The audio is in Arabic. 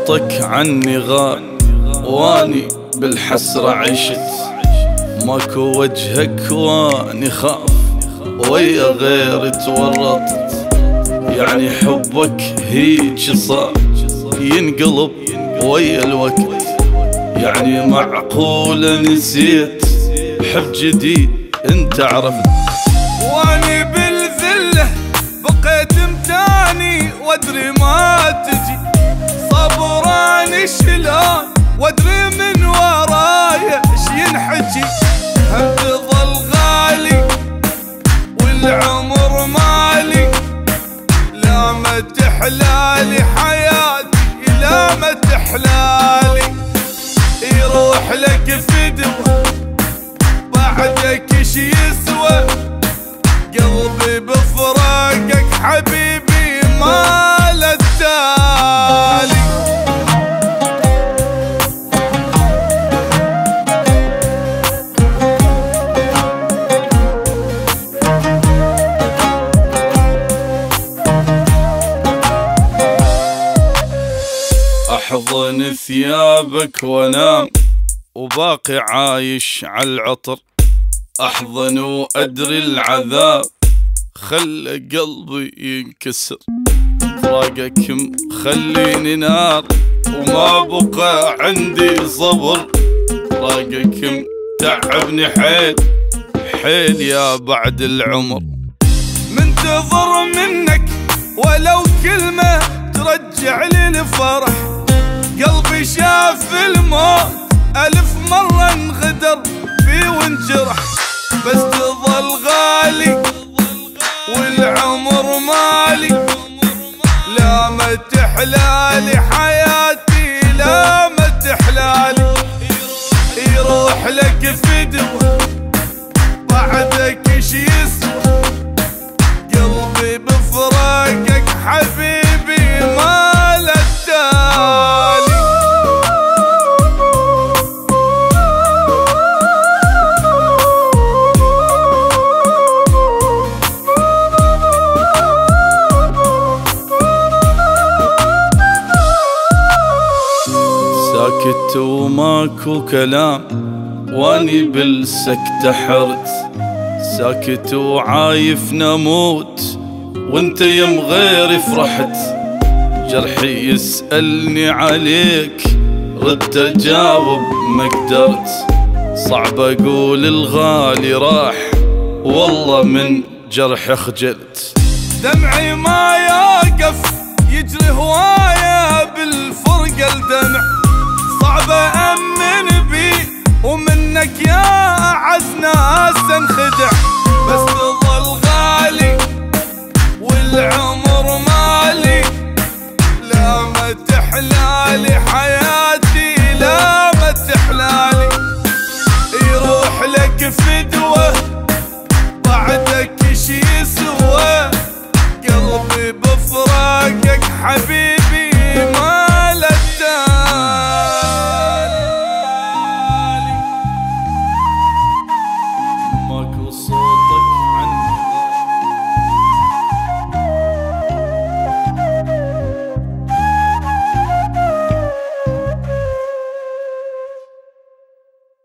صوتك عني غاب واني بالحسرة عشت، ماكو وجهك واني خاف ويا غير تورطت. يعني حبك هيج صار ينقلب ويا الوقت، يعني معقولة نسيت حب جديد انت عرفت. واني بالذلة بقيت متاني وادري ما تجي، صبراني شلون وادري من ورايا ايش ينحكي. هم تظل غالي والعمر مالي، لا ما تحلالي حياتي لا ما تحلالي. يروح لك فدوة بعدك ايش يسوى، قلبي بفراقك حبيبي ما له تالي. احضن ثيابك وانام وباقي عايش عالعطر، احضن وادري العذاب خلى قلبي ينكسر. فراقك مخليني نار وما بقى عندي صبر، فراقك متعبني حيل حيل يا بعد العمر. منتظر منك ولو كلمة ترجع لي الفرح، قلبي شاف الموت 1000 مرة انغدر فيه وانجرح. بس تظل غالي والعمر مالي، لا ما تحلالي حياتي لا ما تحلالي. يروح لك فدوة بعدك ايش يسوى، قلبي بفراقك حبيبي ما له تالي. ساكت وماكو كلام واني بالسكتة حرت، ساكت وعايف نموت وانت يم غيري فرحت. جرحي يسألني عليك رد اجاوب ما قدرت، صعب اقول الغالي راح والله من جرح خجلت. دمعي ما يوقف يجري هواية بالفرقة الدمع، صعب أمن بي ومنك يا أعز ناس انخدع. بس تظل غالي والعمر